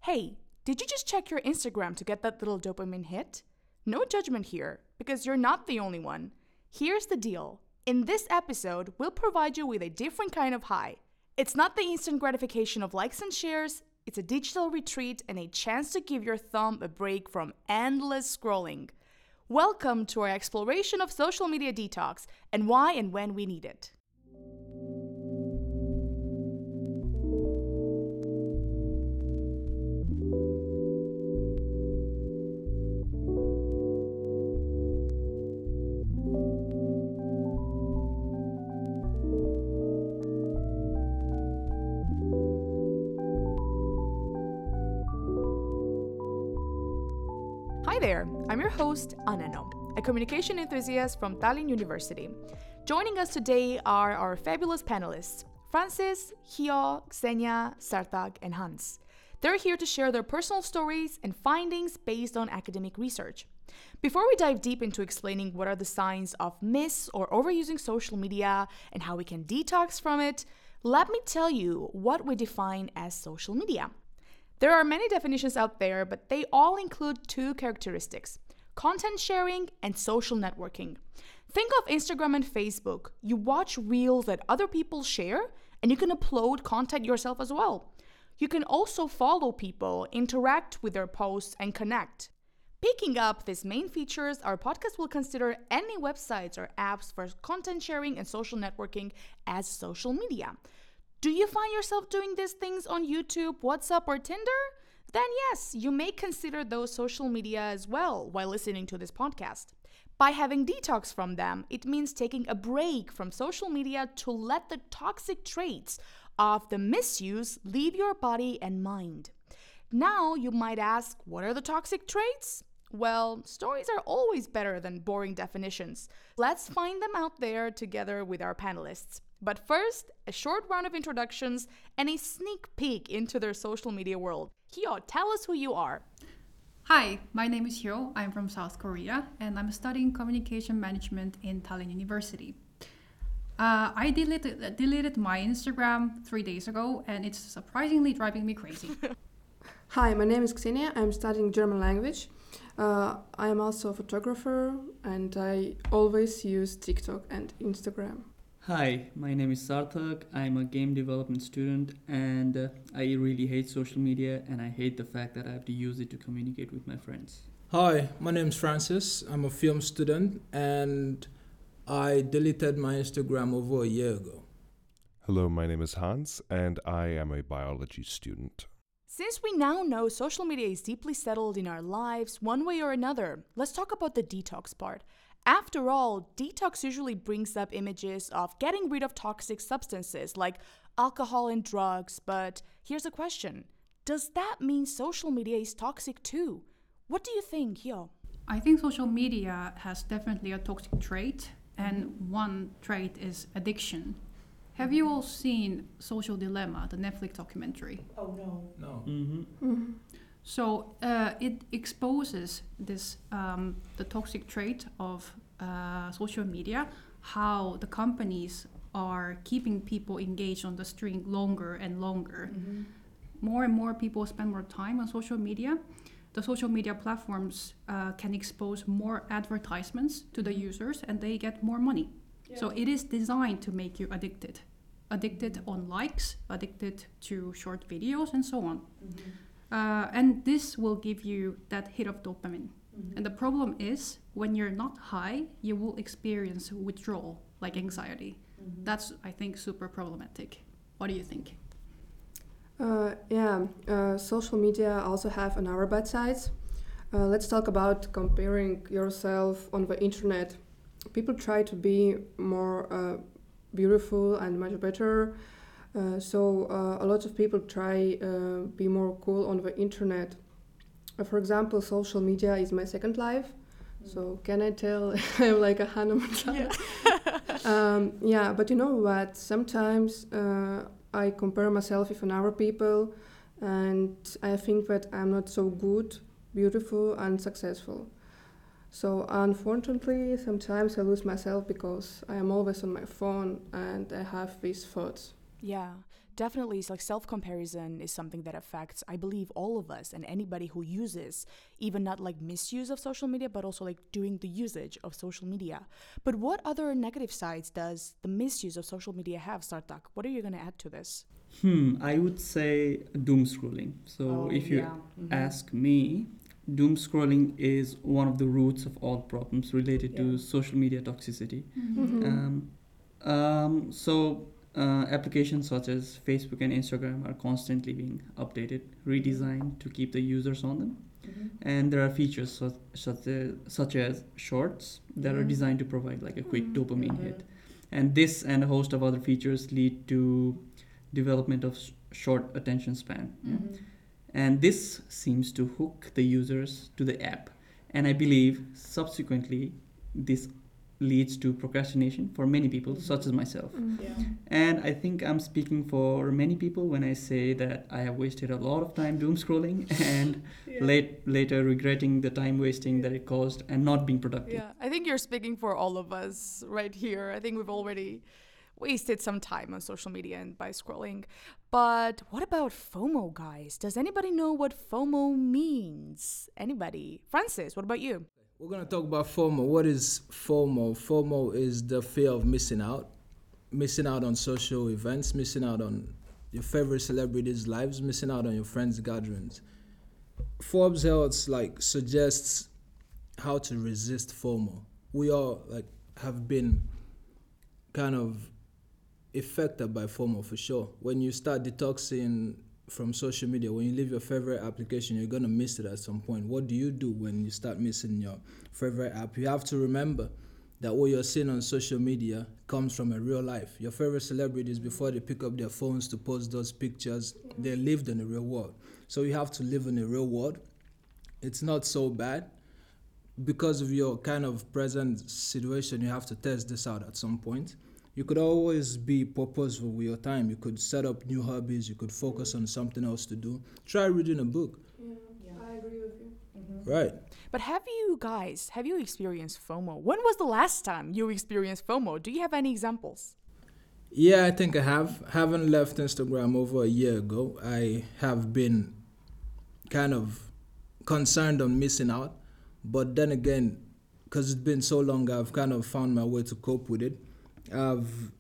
Hey, did you just check your Instagram to get that little dopamine hit? No judgment here, because you're not the only one. Here's the deal. In this episode, we'll provide you with a different kind of high. It's not the instant gratification of likes and shares, it's a digital retreat and a chance to give your thumb a break from endless scrolling. Welcome to our exploration of social media detox and why and when we need it. Hi there, I'm your host, Aneno, a communication enthusiast from Tallinn University. Joining us today are our fabulous panelists, Francis, Hio, Xenia, Sarthak, and Hans. They're here to share their personal stories and findings based on academic research. Before we dive deep into explaining what are the signs of miss or overusing social media and how we can detox from it, let me tell you what we define as social media. There are many definitions out there, but they all include two characteristics: content sharing and social networking. Think of Instagram and Facebook. You watch reels that other people share, and you can upload content yourself as well. You can also follow people, interact with their posts, and connect. Picking up these main features, our podcast will consider any websites or apps for content sharing and social networking as social media. Do you find yourself doing these things on YouTube, WhatsApp, or Tinder? Then yes, you may consider those social media as well while listening to this podcast. By having detox from them, it means taking a break from social media to let the toxic traits of the misuse leave your body and mind. Now you might ask, what are the toxic traits? Well, stories are always better than boring definitions. Let's find them out there together with our panelists. But first, a short round of introductions and a sneak peek into their social media world. Hio, tell us who you are. Hi, my name is Hyo. I'm from South Korea and I'm studying communication management in Tallinn University. I deleted my Instagram 3 days ago and it's surprisingly driving me crazy. Hi, my name is Xenia. I'm studying German language. I am also a photographer and I always use TikTok and Instagram. Hi, my name is Sarthak. I'm a game development student and I really hate social media and I hate the fact that I have to use it to communicate with my friends. Hi, my name is Francis. I'm a film student and I deleted my Instagram over a year ago. Hello, my name is Hans and I am a biology student. Since we now know social media is deeply settled in our lives one way or another, let's talk about the detox part. After all, detox usually brings up images of getting rid of toxic substances like alcohol and drugs, but here's a question. Does that mean social media is toxic too? What do you think, Hio? I think social media has definitely a toxic trait, and one trait is addiction. Have you all seen Social Dilemma, the Netflix documentary? Oh no. No. Mm-hmm. So it exposes this the toxic trait of social media, how the companies are keeping people engaged on the stream longer and longer. Mm-hmm. More and more people spend more time on social media. The social media platforms can expose more advertisements to the users and they get more money. Yeah. So it is designed to make you addicted on likes, addicted to short videos and so on. Mm-hmm. And this will give you that hit of dopamine. Mm-hmm. And the problem is, when you're not high, you will experience withdrawal, like anxiety. Mm-hmm. That's, I think, super problematic. What do you think? Social media also have another bad sides. Let's talk about comparing yourself on the internet. People try to be more beautiful and much better. So a lot of people try be more cool on the internet. For example, social media is my second life. So can I tell I'm like a Hannah Montana? Yeah. But you know what? Sometimes I compare myself with other people and I think that I'm not so good, beautiful and successful. So unfortunately, sometimes I lose myself because I am always on my phone and I have these thoughts. Yeah. Definitely, it's like self-comparison is something that affects, I believe, all of us and anybody who uses, even not like misuse of social media, but also like doing the usage of social media. But what other negative sides does the misuse of social media have, Sartak? What are you going to add to this? I would say doom scrolling. So if you ask me, doom scrolling is one of the roots of all problems related to social media toxicity. Applications such as Facebook and Instagram are constantly being updated, redesigned to keep the users on them. And there are features such as shorts that are designed to provide like a quick dopamine hit. And this and a host of other features lead to development of short attention span. And this seems to hook the users to the app. And I believe subsequently this leads to procrastination for many people, such as myself. And I think I'm speaking for many people when I say that I have wasted a lot of time doom scrolling and later regretting the time wasting that it caused and not being productive. Yeah, I think you're speaking for all of us right here. I think we've already wasted some time on social media and by scrolling. But what about FOMO, guys? Does anybody know what FOMO means? Anybody? Francis, what about you? We're going to talk about FOMO. What is FOMO? FOMO is the fear of missing out on social events, missing out on your favorite celebrities' lives, missing out on your friends' gatherings. Forbes Health suggests how to resist FOMO. We all have been kind of affected by FOMO for sure. When you start detoxing from social media, when you leave your favorite application, you're going to miss it at some point. What do you do when you start missing your favorite app? You have to remember that what you're seeing on social media comes from a real life. Your favorite celebrities, before they pick up their phones to post those pictures, they lived in the real world. So you have to live in the real world. It's not so bad. Because of your kind of present situation, you have to test this out at some point. You could always be purposeful with your time. You could set up new hobbies. You could focus on something else to do. Try reading a book. Yeah, I agree with you. Right. But have you experienced FOMO? When was the last time you experienced FOMO? Do you have any examples? Yeah, I think I have. Haven't left Instagram over a year ago. I have been kind of concerned on missing out. But then again, because it's been so long, I've kind of found my way to cope with it. I've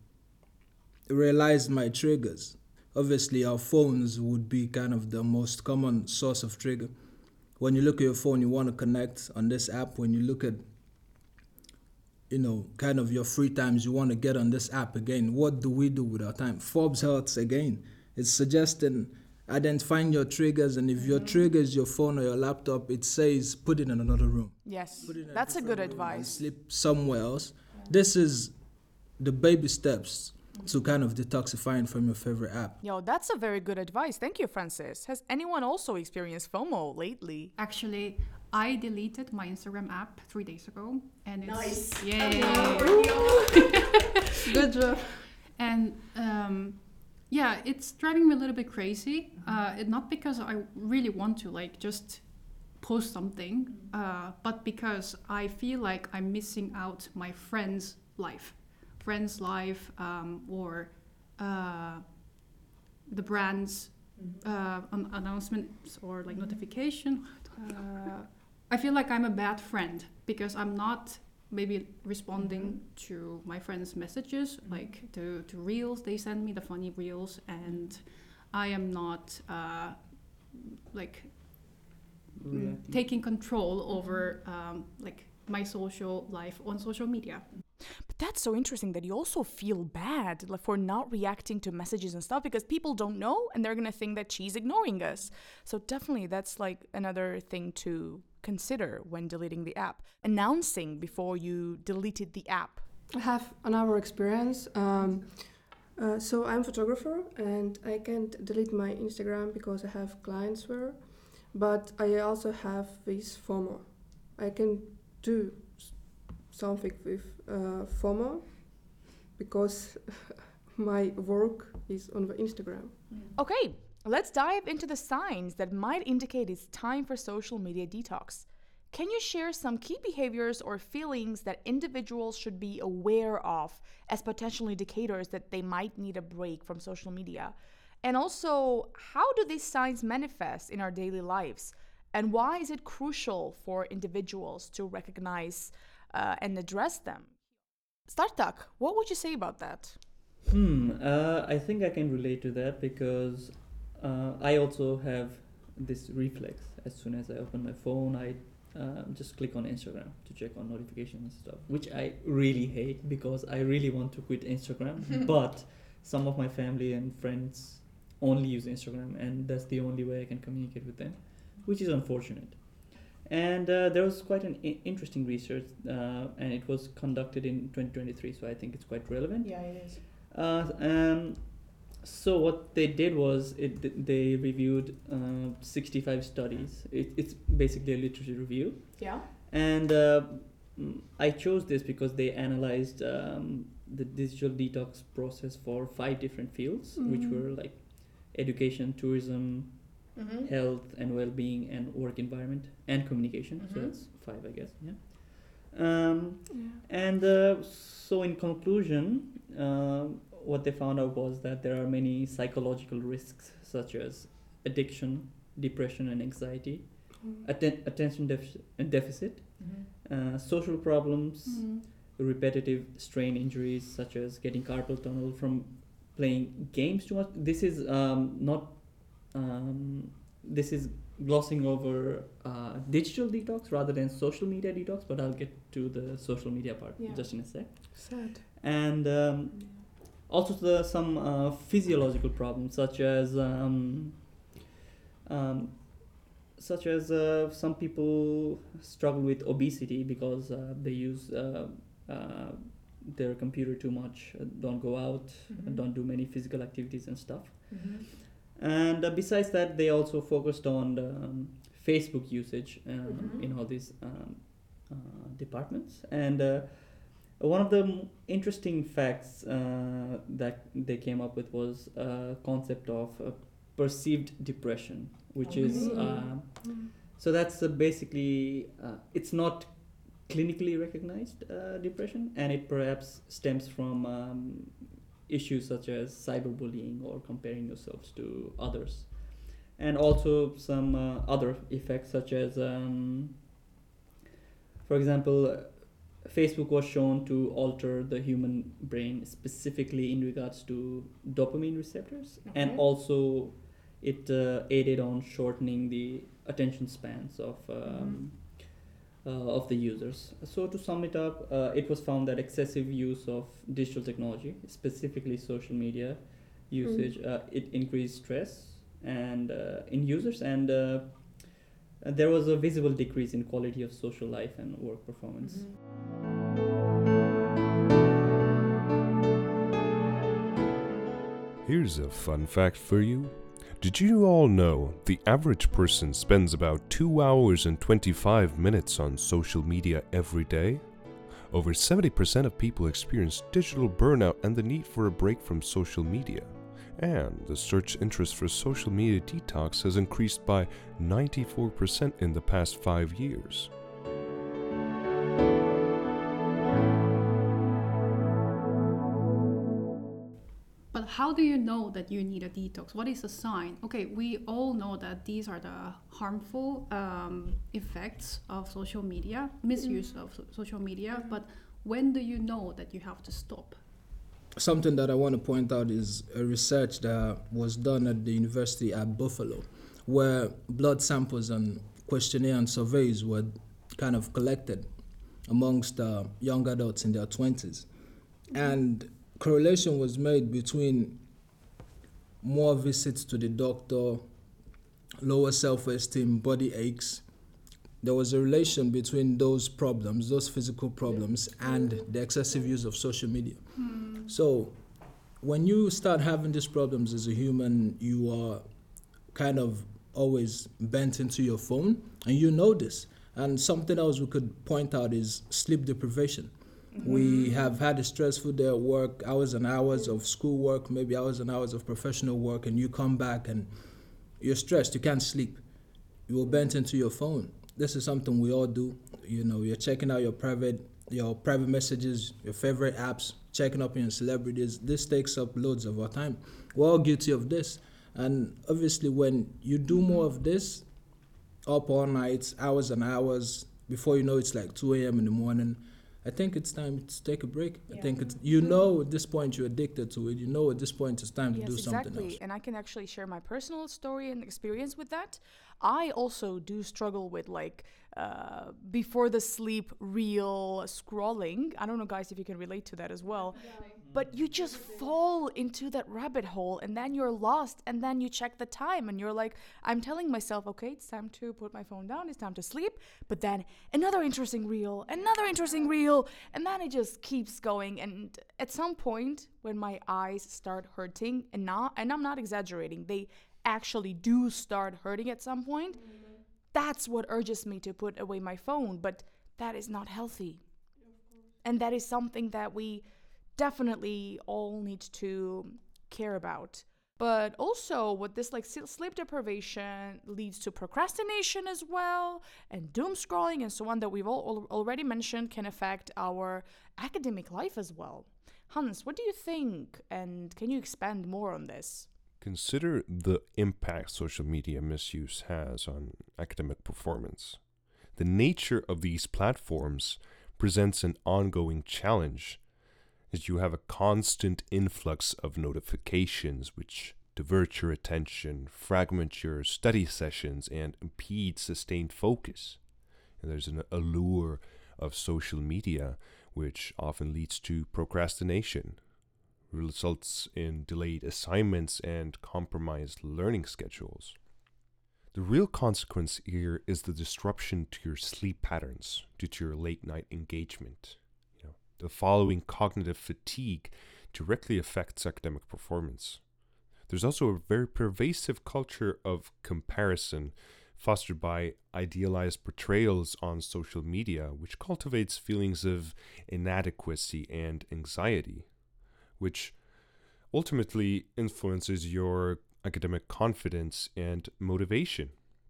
realized my triggers. Obviously, our phones would be kind of the most common source of trigger. When you look at your phone, you want to connect on this app. When you look at, kind of your free times, you want to get on this app again. What do we do with our time? Forbes Health, again, it's suggesting identifying your triggers, and if your trigger is your phone or your laptop, it says put it in another room. Yes, that's a good advice. Sleep somewhere else. This is the baby steps to kind of detoxifying from your favorite app. Yo, that's a very good advice. Thank you, Francis. Has anyone also experienced FOMO lately? Actually, I deleted my Instagram app 3 days ago, and it's Nice. Yay! Good job. And it's driving me a little bit crazy. Not because I really want to just post something, but because I feel like I'm missing out my friend's life, or the brand's announcements or notification. I feel like I'm a bad friend because I'm not maybe responding to my friends' messages, to reels they send me, the funny reels, and I am not taking control over my social life on social media. But that's so interesting that you also feel bad for not reacting to messages and stuff because people don't know and they're going to think that she's ignoring us. So definitely that's another thing to consider when deleting the app. Announcing before you deleted the app. I have another experience. So I'm a photographer and I can't delete my Instagram because I have clients there. But I also have this FOMO. I can do something with FOMO because my work is on the Instagram. Okay, let's dive into the signs that might indicate it's time for social media detox. Can you share some key behaviors or feelings that individuals should be aware of as potential indicators that they might need a break from social media? And also, how do these signs manifest in our daily lives? And why is it crucial for individuals to recognize and address them? Startak, what would you say about that? I think I can relate to that because I also have this reflex. As soon as I open my phone, I just click on Instagram to check on notifications and stuff, which I really hate because I really want to quit Instagram. But some of my family and friends only use Instagram, and that's the only way I can communicate with them, which is unfortunate. And there was quite an interesting research, and it was conducted in 2023, so I think it's quite relevant. Yeah, it is. So what they did was they reviewed 65 studies. It's basically a literature review. Yeah. And I chose this because they analyzed the digital detox process for 5 different fields, which were like education, tourism, health and well-being, and work environment, and communication. So that's 5, I guess. Yeah. And so in conclusion, what they found out was that there are many psychological risks such as addiction, depression and anxiety, attention deficit, social problems, repetitive strain injuries such as getting carpal tunnel from playing games too much. This is this is glossing over digital detox rather than social media detox, but I'll get to the social media part just in a sec. Sad. And also some physiological problems such as some people struggle with obesity because they use their computer too much, don't go out, don't do many physical activities and stuff. And besides that, they also focused on Facebook usage in all these departments. And one of the interesting facts that they came up with was a concept of perceived depression, which is so that's basically it's not clinically recognized depression, and it perhaps stems from issues such as cyberbullying or comparing yourselves to others, and also some other effects such as for example, Facebook was shown to alter the human brain specifically in regards to dopamine receptors, and also it aided on shortening the attention spans of the users. So to sum it up, it was found that excessive use of digital technology, specifically social media usage, it increased stress and in users, and there was a visible decrease in quality of social life and work performance. Here's a fun fact for you. Did you all know the average person spends about 2 hours and 25 minutes on social media every day? Over 70% of people experience digital burnout and the need for a break from social media. And the search interest for social media detox has increased by 94% in the past 5 years. But how do you know that you need a detox? What is a sign? Okay, we all know that these are the harmful effects of social media, misuse of social media, but when do you know that you have to stop? Something that I want to point out is a research that was done at the University at Buffalo, where blood samples and questionnaire and surveys were kind of collected amongst young adults in their 20s. And correlation was made between more visits to the doctor, lower self-esteem, body aches. There was a relation between those problems, those physical problems, and the excessive use of social media. So when you start having these problems as a human, you are kind of always bent into your phone, and you know this. And something else we could point out is sleep deprivation. We have had a stressful day at work, hours and hours of schoolwork, maybe hours and hours of professional work, and you come back and you're stressed, you can't sleep. You're bent into your phone. This is something we all do. You know, you're checking out your private messages, your favorite apps, checking up on your celebrities. This takes up loads of our time. We're all guilty of this. And obviously, when you do more of this, up all night, hours and hours, before you know it's like 2 a.m. in the morning, I think it's time to take a break. I think it's, at this point you're addicted to it. At this point it's time to do something else. And I can actually share my personal story and experience with that. I also do struggle with before the sleep reel scrolling. I don't know, guys, if you can relate to that as well. But you just fall into that rabbit hole and then you're lost and then you check the time and you're like, I'm telling myself, okay, it's time to put my phone down, it's time to sleep. But then another interesting reel, and then it just keeps going. And at some point when my eyes start hurting, and I'm not exaggerating, they actually do start hurting at some point, that's what urges me to put away my phone. But that is not healthy. And that is something that we definitely all need to care about. But also what this sleep deprivation leads to procrastination as well, and doom scrolling and so on that we've all already mentioned can affect our academic life as well. Hans, what do you think, and can you expand more on this? Consider the impact social media misuse has on academic performance. The nature of these platforms presents an ongoing challenge, as you have a constant influx of notifications which divert your attention, fragment your study sessions, and impede sustained focus. And there's an allure of social media which often leads to procrastination, results in delayed assignments and compromised learning schedules. The real consequence here is the disruption to your sleep patterns due to your late night engagement. The following cognitive fatigue directly affects academic performance. There's also a very pervasive culture of comparison fostered by idealized portrayals on social media, which cultivates feelings of inadequacy and anxiety, which ultimately influences your academic confidence and motivation.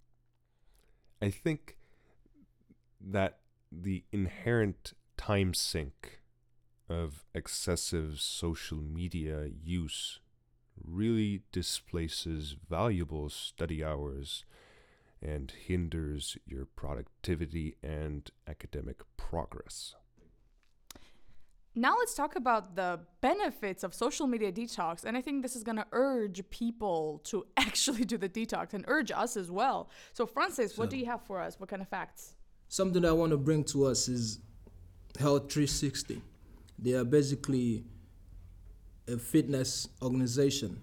I think that the inherent time sink of excessive social media use really displaces valuable study hours and hinders your productivity and academic progress. Now let's talk about the benefits of social media detox. And I think this is going to urge people to actually do the detox and urge us as well. So Francis, what do you have for us? What kind of facts? Something I want to bring to us is Health 360. They are basically a fitness organization.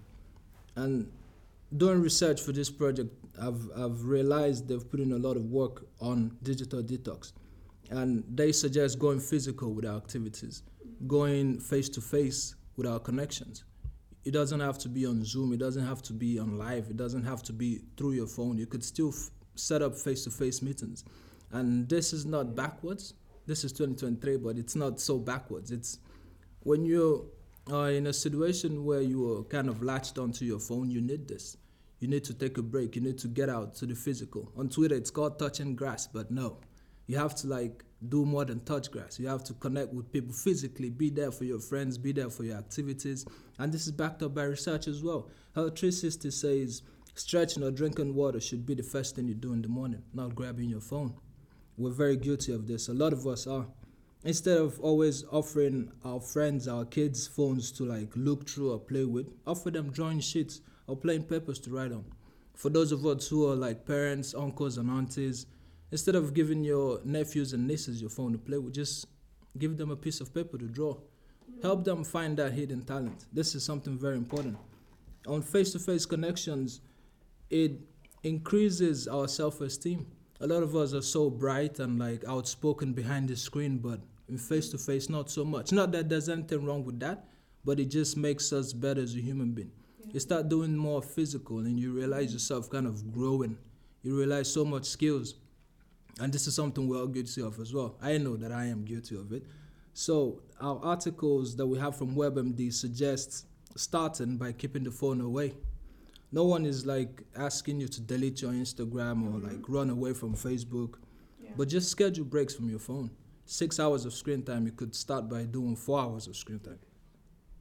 And doing research for this project, I've realized they've put in a lot of work on digital detox. And they suggest going physical with our activities, going face-to-face with our connections. It doesn't have to be on Zoom, it doesn't have to be on live, it doesn't have to be through your phone. You could still set up face-to-face meetings. And this is not backwards. This is 2023, but it's not so backwards. It's when you're in a situation where you are kind of latched onto your phone, you need this. You need to take a break. You need to get out to the physical. On Twitter, it's called touching grass, but no. You have to do more than touch grass. You have to connect with people physically, be there for your friends, be there for your activities. And this is backed up by research as well. Health 360 says stretching or drinking water should be the first thing you do in the morning, not grabbing your phone. We're very guilty of this. A lot of us are. Instead of always offering our friends, our kids, phones to look through or play with, offer them drawing sheets or plain papers to write on. For those of us who are parents, uncles, and aunties, instead of giving your nephews and nieces your phone to play with, just give them a piece of paper to draw. Help them find that hidden talent. This is something very important. On face-to-face connections, it increases our self-esteem. A lot of us are so bright and outspoken behind the screen, but in face-to-face, not so much. Not that there's anything wrong with that, but it just makes us better as a human being. Yeah. You start doing more physical and you realize yourself kind of growing. You realize so much skills. And this is something we're all guilty of as well. I know that I am guilty of it. So our articles that we have from WebMD suggest starting by keeping the phone away. No one is asking you to delete your Instagram or run away from Facebook, but just schedule breaks from your phone. 6 hours of screen time, you could start by doing 4 hours of screen time.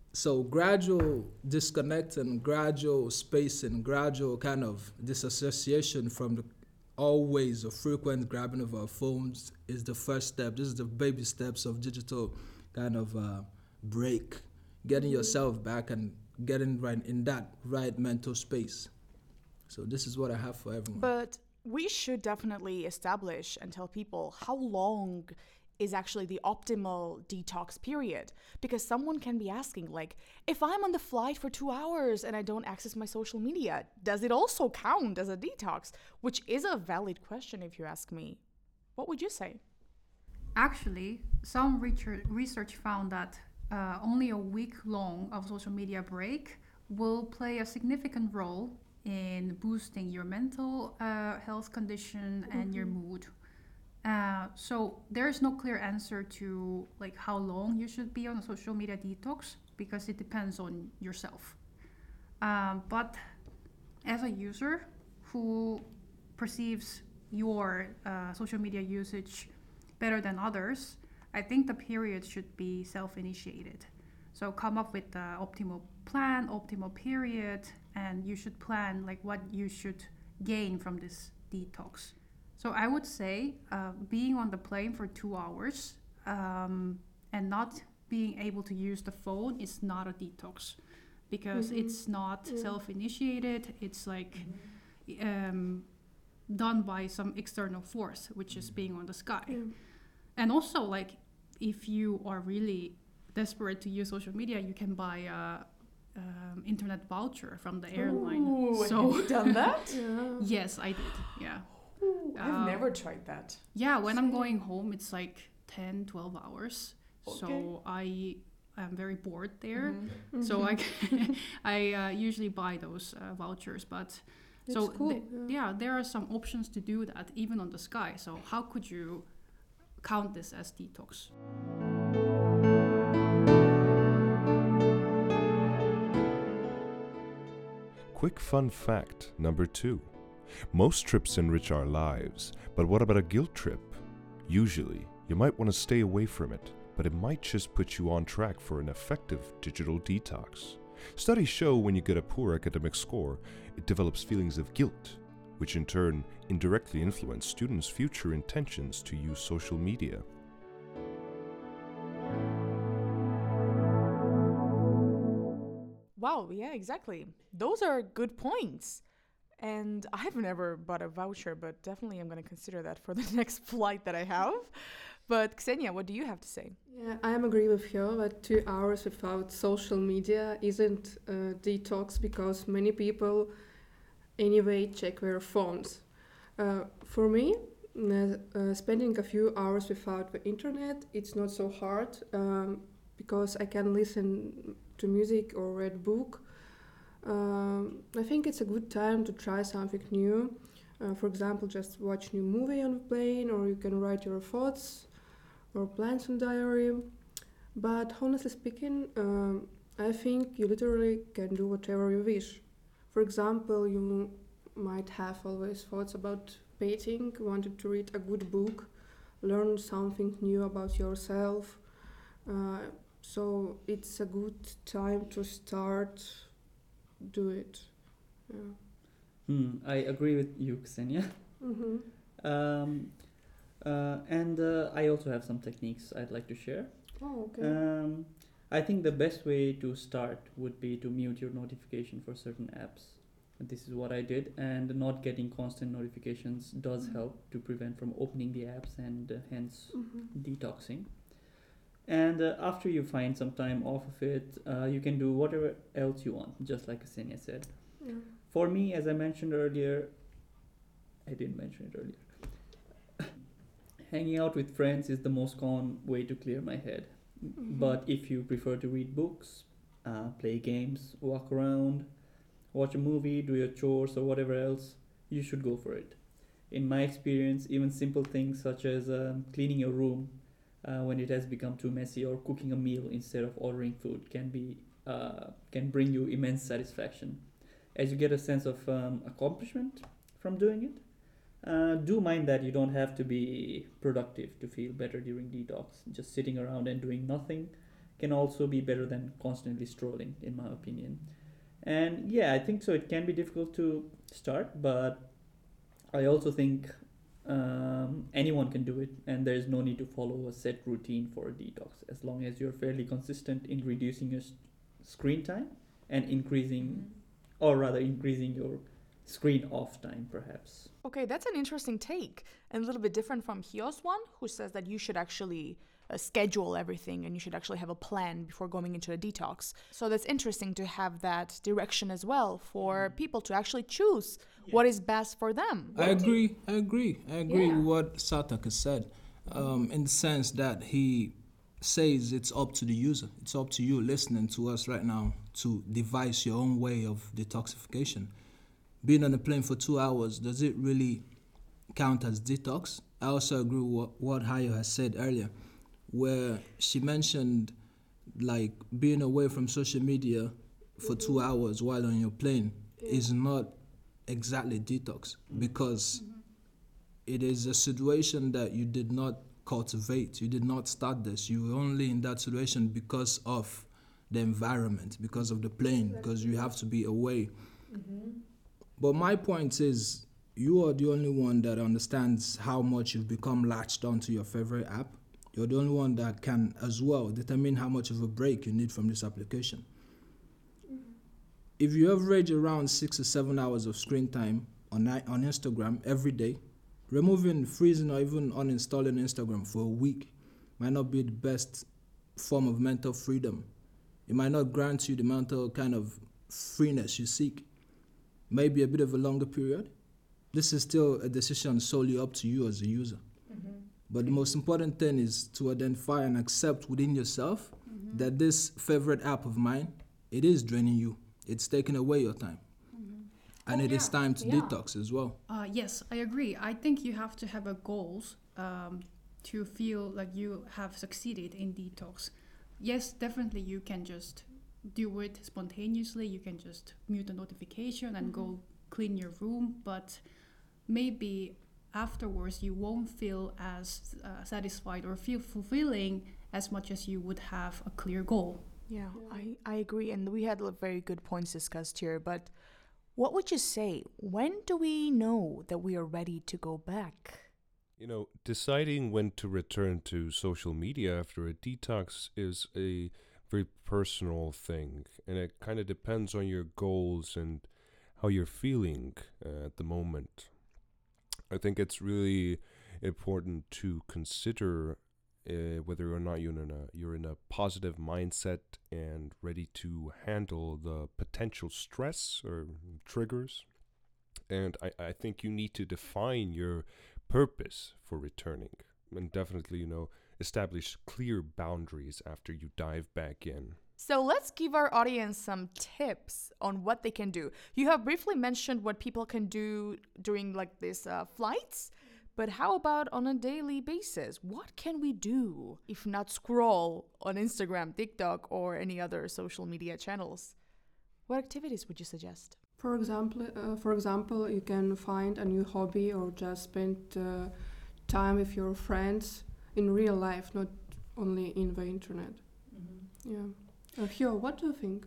So gradual disconnect and gradual space and gradual kind of disassociation from the always or frequent grabbing of our phones is the first step. This is the baby steps of digital kind of break, getting yourself back and getting right in that right mental space. So this is what I have for everyone. But we should definitely establish and tell people how long is actually the optimal detox period. Because someone can be asking, like, if I'm on the flight for 2 hours and I don't access my social media, does it also count as a detox? Which is a valid question if you ask me. What would you say? Actually, some research found that only a week long of social media break will play a significant role in boosting your mental health condition and your mood. So there is no clear answer to like how long you should be on a social media detox because it depends on yourself. But as a user who perceives your social media usage better than others, I think the period should be self-initiated. So come up with the optimal plan, optimal period, and you should plan like what you should gain from this detox. So I would say being on the plane for 2 hours and not being able to use the phone is not a detox because it's not self-initiated. It's like done by some external force, which is being on the sky. And also, like, if you are really desperate to use social media, you can buy a internet voucher from the airline. Ooh, So have you done that? yes, I did. Yeah. Ooh, I've never tried that. Yeah, when I'm going home, it's like 10, 12 hours. Okay. So I am very bored there. So I usually buy those vouchers. But so cool. there are some options to do that even on the sky. So how could you count this as detox? Quick fun fact number 2. Most trips enrich our lives, but what about a guilt trip? Usually, you might want to stay away from it, but it might just put you on track for an effective digital detox. Studies show when you get a poor academic score, it develops feelings of guilt, which in turn indirectly influence students' future intentions to use social media. Wow, yeah, exactly. Those are good points. And I've never bought a voucher, but definitely I'm going to consider that for the next flight that I have. But Ksenia, what do you have to say? Yeah, I am agree with you that 2 hours without social media isn't a detox because many people anyway check their phones. For me, spending a few hours without the internet, it's not so hard because I can listen to music or read book. I think it's a good time to try something new. For example, just watch new movie on the plane, or you can write your thoughts or plans in diary. But honestly speaking, I think you literally can do whatever you wish. For example, you might have always thoughts about painting, wanted to read a good book, learn something new about yourself. So it's a good time to start do it. Yeah. I agree with you, Ksenia. And I also have some techniques I'd like to share. Oh, okay. I think the best way to start would be to mute your notification for certain apps. And this is what I did, and not getting constant notifications does help to prevent from opening the apps and hence detoxing. And after you find some time off of it, you can do whatever else you want, just like Ksenia said. Yeah. For me, as I mentioned earlier, I didn't mention it earlier. Hanging out with friends is the most common way to clear my head. But if you prefer to read books, play games, walk around, watch a movie, do your chores or whatever else, you should go for it. In my experience, even simple things such as cleaning your room when it has become too messy, or cooking a meal instead of ordering food can bring you immense satisfaction, as you get a sense of accomplishment from doing it. Do mind that you don't have to be productive to feel better during detox. Just sitting around and doing nothing can also be better than constantly scrolling, in my opinion. And yeah, I think so. It can be difficult to start, but I also think anyone can do it, and there is no need to follow a set routine for a detox as long as you're fairly consistent in reducing your screen time and increasing your screen off time, perhaps. Okay, that's an interesting take, and a little bit different from Hyo's one, who says that you should actually schedule everything and you should actually have a plan before going into a detox. So that's interesting to have that direction as well for people to actually choose what is best for them. I agree Yeah. with what Sarthak has said, in the sense that he says it's up to the user. It's up to you listening to us right now to devise your own way of detoxification. Being on a plane for 2 hours, does it really count as detox? I also agree with what Hayo has said earlier, where she mentioned like being away from social media for 2 hours while on your plane is not exactly detox, because it is a situation that you did not cultivate. You did not start this. You were only in that situation because of the environment, because of the plane, because you have to be away. But my point is, you are the only one that understands how much you've become latched onto your favorite app. You're the only one that can as well determine how much of a break you need from this application. If you average around 6 or 7 hours of screen time on Instagram every day, removing, freezing, or even uninstalling Instagram for a week might not be the best form of mental freedom. It might not grant you the mental kind of freeness you seek. Maybe a bit of a longer period. This is still a decision solely up to you as a user. But the most important thing is to identify and accept within yourself that this favorite app of mine, it is draining you. It's taking away your time. And it is time to detox as well. Yes, I agree. I think you have to have a goals to feel like you have succeeded in detox. Yes, definitely you can just do it spontaneously. You can just mute the notification and go clean your room. But maybe afterwards you won't feel as satisfied or feel fulfilling as much as you would have a clear goal. Yeah, I agree. And we had very good points discussed here. But what would you say? When do we know that we are ready to go back? You know, deciding when to return to social media after a detox is a very personal thing, and it kind of depends on your goals and how you're feeling at the moment. I think it's really important to consider whether or not you're in a positive mindset and ready to handle the potential stress or triggers. And I think you need to define your purpose for returning, and definitely, establish clear boundaries after you dive back in. So let's give our audience some tips on what they can do. You have briefly mentioned what people can do during these flights, but how about on a daily basis? What can we do if not scroll on Instagram, TikTok, or any other social media channels? What activities would you suggest? For example, you can find a new hobby or just spend time with your friends in real life, not only in the internet. Yeah. Hyo, what do you think?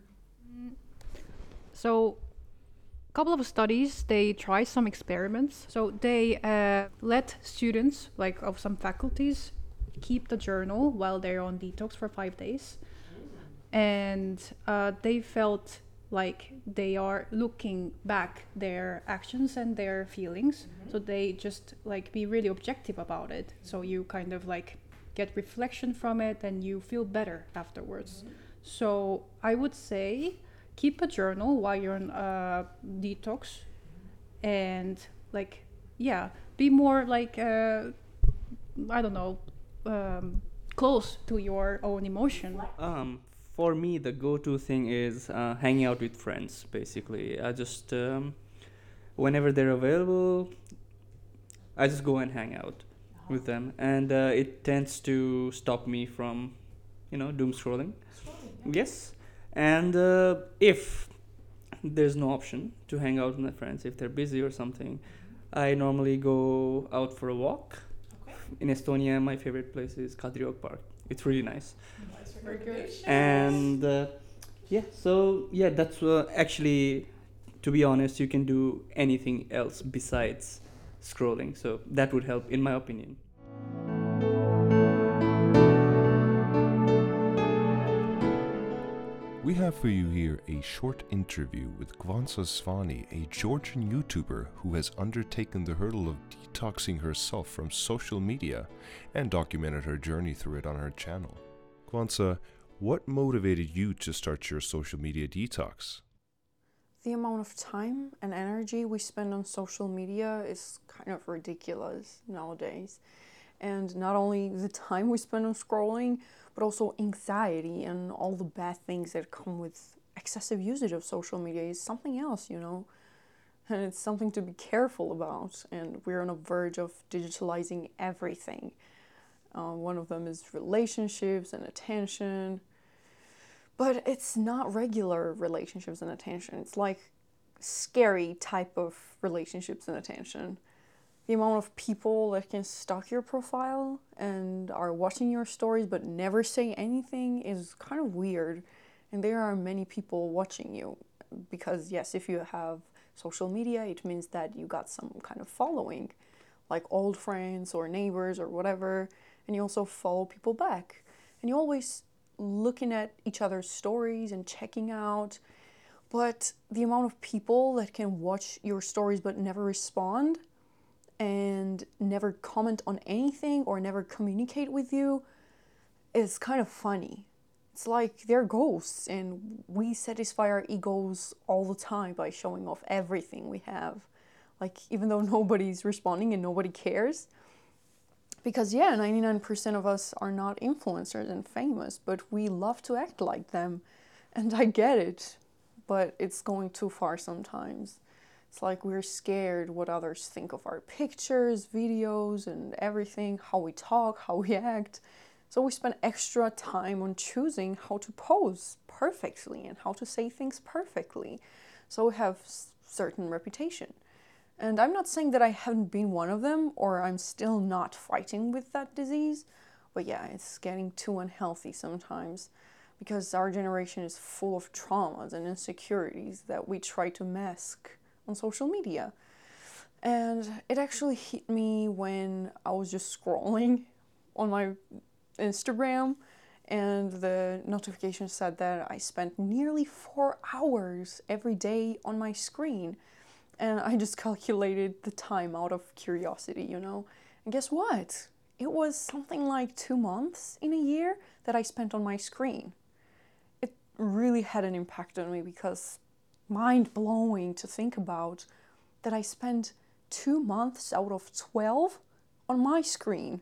So, a couple of studies, they try some experiments. So they let students, of some faculties, keep the journal while they're on detox for 5 days. And they felt like they are looking back their actions and their feelings. So they just be really objective about it. So you kind of get reflection from it and you feel better afterwards. So I would say keep a journal while you're on detox, and be more close to your own emotion. For me, the go-to thing is hanging out with friends, basically. I just, whenever they're available, I just go and hang out with them. And it tends to stop me from, doom scrolling. Yes. And if there's no option to hang out with my friends, if they're busy or something, I normally go out for a walk. In Estonia, my favorite place is Kadriorg Park. It's really nice. And that's actually, to be honest, you can do anything else besides scrolling. So that would help, in my opinion. We have for you here a short interview with Gwansa Svani, a Georgian YouTuber who has undertaken the hurdle of detoxing herself from social media and documented her journey through it on her channel. Gwansa, what motivated you to start your social media detox? The amount of time and energy we spend on social media is kind of ridiculous nowadays. And not only the time we spend on scrolling, but also anxiety and all the bad things that come with excessive usage of social media is something else, you know. And it's something to be careful about. And we're on the verge of digitalizing everything. One of them is relationships and attention. But it's not regular relationships and attention. It's like scary type of relationships and attention. The amount of people that can stalk your profile and are watching your stories but never say anything is kind of weird. And there are many people watching you. Because yes, if you have social media, it means that you got some kind of following, like old friends or neighbors or whatever. And you also follow people back. And you always looking at each other's stories and checking out. But the amount of people that can watch your stories but never respond and never comment on anything or never communicate with you is kind of funny. It's like they're ghosts, and we satisfy our egos all the time by showing off everything we have. Like, even though nobody's responding and nobody cares. Because 99% of us are not influencers and famous, but we love to act like them. And I get it, but it's going too far sometimes. It's like we're scared what others think of our pictures, videos, and everything, how we talk, how we act. So we spend extra time on choosing how to pose perfectly and how to say things perfectly. So we have certain reputation. And I'm not saying that I haven't been one of them or I'm still not fighting with that disease. But yeah, it's getting too unhealthy sometimes because our generation is full of traumas and insecurities that we try to mask on social media. And it actually hit me when I was just scrolling on my Instagram and the notification said that I spent nearly 4 hours every day on my screen. And I just calculated the time out of curiosity, you know. And guess what? It was something like 2 months in a year that I spent on my screen. It really had an impact on me because mind-blowing to think about that I spent 2 months out of 12 on my screen.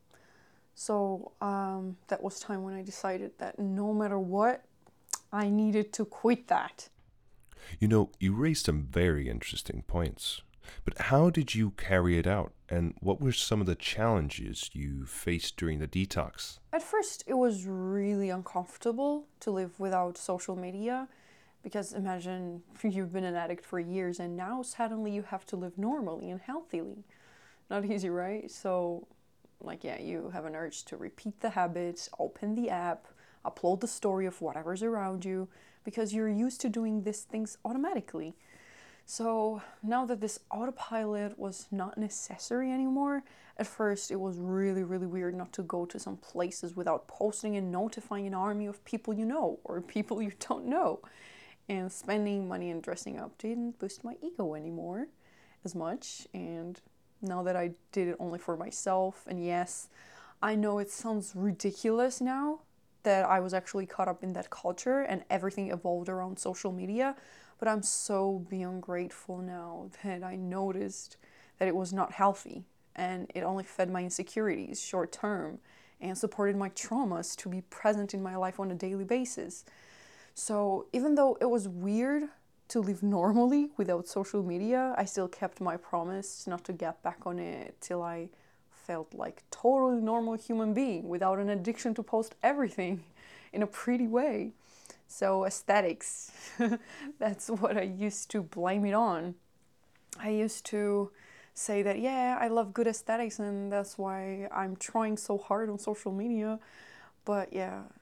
So that was time when I decided that no matter what, I needed to quit that. You know, you raised some very interesting points. But how did you carry it out? And what were some of the challenges you faced during the detox? At first, it was really uncomfortable to live without social media. Because imagine you've been an addict for years and now suddenly you have to live normally and healthily. Not easy, right? So, you have an urge to repeat the habits, open the app, upload the story of whatever's around you, because you're used to doing these things automatically. So now that this autopilot was not necessary anymore, at first it was really, really weird not to go to some places without posting and notifying an army of people you know or people you don't know. And spending money and dressing up didn't boost my ego anymore as much. And now that I did it only for myself, and yes, I know it sounds ridiculous now that I was actually caught up in that culture and everything evolved around social media, but I'm so beyond grateful now that I noticed that it was not healthy and it only fed my insecurities short term and supported my traumas to be present in my life on a daily basis. So even though it was weird to live normally without social media, I still kept my promise not to get back on it till I felt like a totally normal human being without an addiction to post everything in a pretty way. So aesthetics, that's what I used to blame it on. I used to say that, I love good aesthetics and that's why I'm trying so hard on social media. But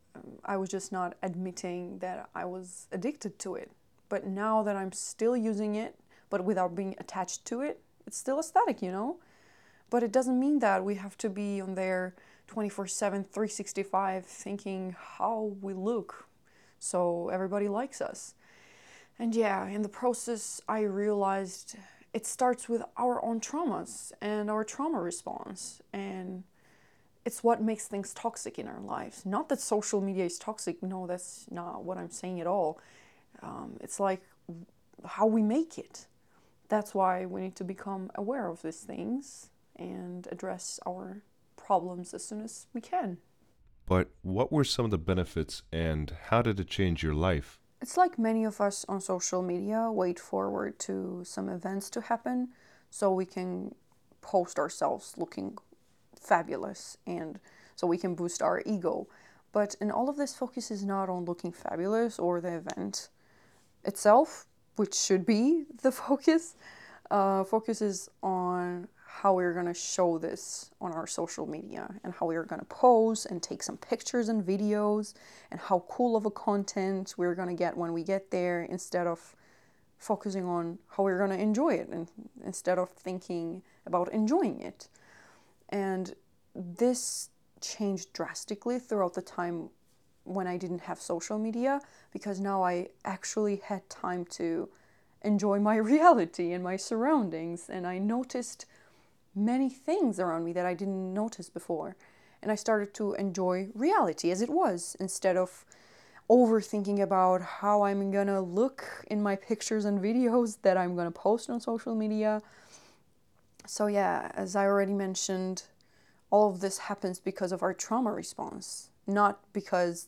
I was just not admitting that I was addicted to it. But now that I'm still using it, but without being attached to it, it's still aesthetic, you know? But it doesn't mean that we have to be on there 24/7, 365, thinking how we look so everybody likes us. And yeah, in the process, I realized it starts with our own traumas and our trauma response. And it's what makes things toxic in our lives. Not that social media is toxic. No, that's not what I'm saying at all. It's like how we make it. That's why we need to become aware of these things and address our problems as soon as we can. But what were some of the benefits and how did it change your life? It's like many of us on social media wait forward to some events to happen so we can post ourselves looking fabulous and so we can boost our ego. But in all of this, focus is not on looking fabulous or the event itself, which should be the focus. Focus is on how we're going to show this on our social media and how we're going to pose and take some pictures and videos and how cool of a content we're going to get when we get there, instead of focusing on how we're going to enjoy it and instead of thinking about enjoying it. And this changed drastically throughout the time when I didn't have social media, because now I actually had time to enjoy my reality and my surroundings, and I noticed many things around me that I didn't notice before. And I started to enjoy reality as it was, instead of overthinking about how I'm gonna look in my pictures and videos that I'm gonna post on social media. So yeah, as I already mentioned, all of this happens because of our trauma response, not because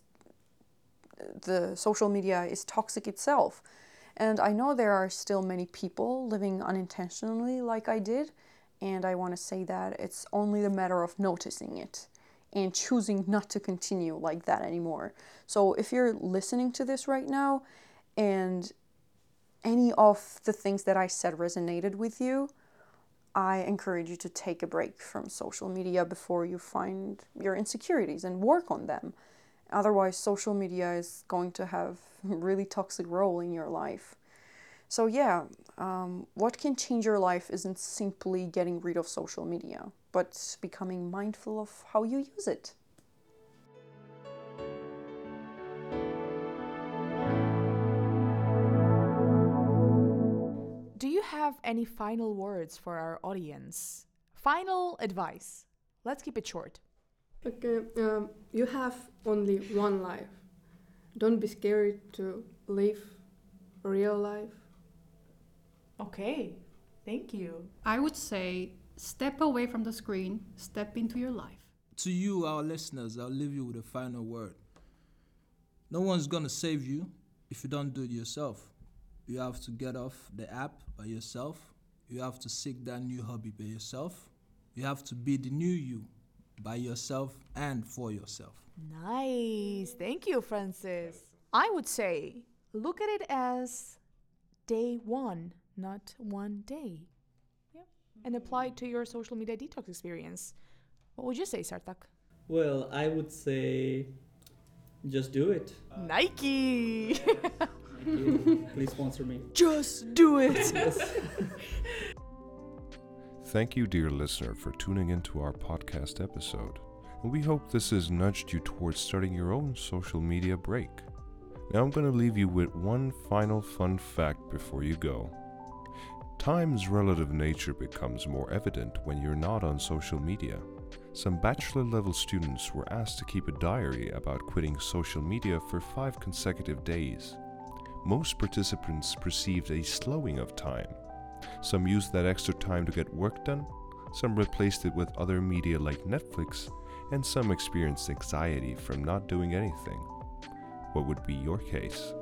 the social media is toxic itself. And I know there are still many people living unintentionally like I did, and I want to say that it's only a matter of noticing it and choosing not to continue like that anymore. So if you're listening to this right now and any of the things that I said resonated with you, I encourage you to take a break from social media before you find your insecurities and work on them. Otherwise, social media is going to have a really toxic role in your life. So yeah, what can change your life isn't simply getting rid of social media, but becoming mindful of how you use it. Do you have any final words for our audience? Final advice. Let's keep it short. Okay, you have only one life. Don't be scared to live real life. Okay, thank you. I would say step away from the screen, step into your life. To you, our listeners, I'll leave you with a final word. No one's gonna save you if you don't do it yourself. You have to get off the app by yourself. You have to seek that new hobby by yourself. You have to be the new you by yourself and for yourself. Nice. Thank you, Francis. I would say look at it as day one, not one day. Yeah. And apply it to your social media detox experience. What would you say, Sartak? Well, I would say just do it. Nike! Please sponsor me. Just do it! Thank you, dear listener, for tuning into our podcast episode. And we hope this has nudged you towards starting your own social media break. Now I'm going to leave you with one final fun fact before you go. Time's relative nature becomes more evident when you're not on social media. Some bachelor-level students were asked to keep a diary about quitting social media for 5 consecutive days. Most participants perceived a slowing of time. Some used that extra time to get work done, some replaced it with other media like Netflix, and some experienced anxiety from not doing anything. What would be your case?